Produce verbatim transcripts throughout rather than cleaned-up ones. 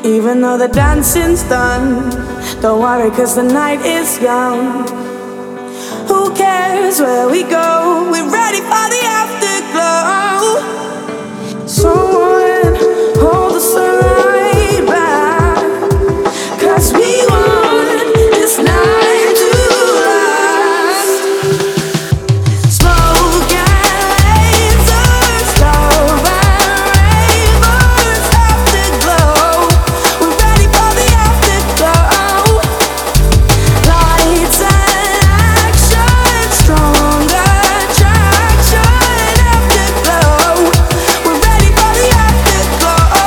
Even though the dancing's done, don't worry, cause the night is young. Who cares where we go? We're ready for the afterglow. Someone hold the sunlight back, cause we want this night to last. Smoke and lasers, love and ravers, afterglow. We're ready for the afterglow. Lights and action, strong attraction, afterglow. We're ready for the afterglow.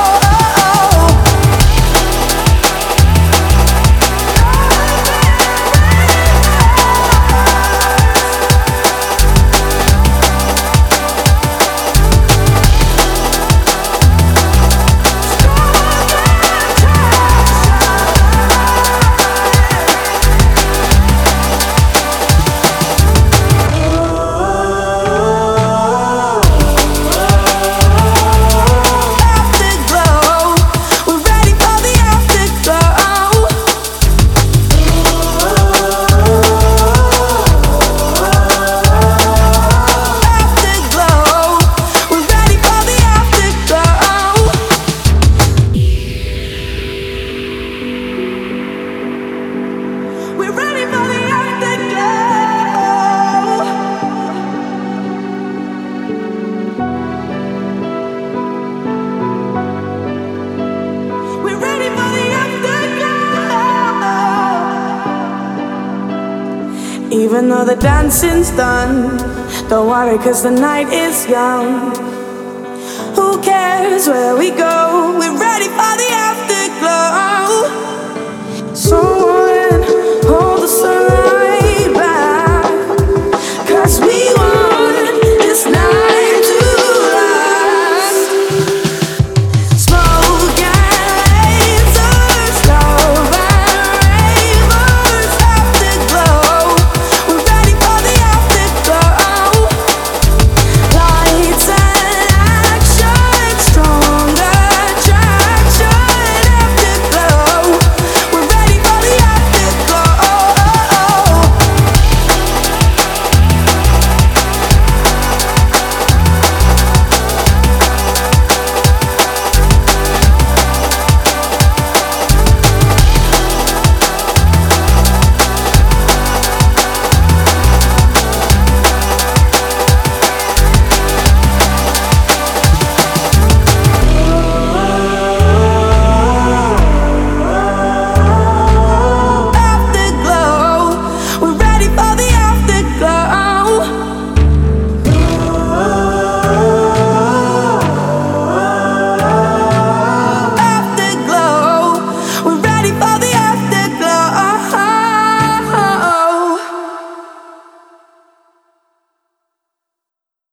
Afterglow, we're ready for the afterglow. Afterglow, we're ready for the afterglow. We're ready for the afterglow. We're ready for the afterglow. Even though the dancing's done, don't worry, cause the night is young. Who cares where we go? We're ready for the afterglow. So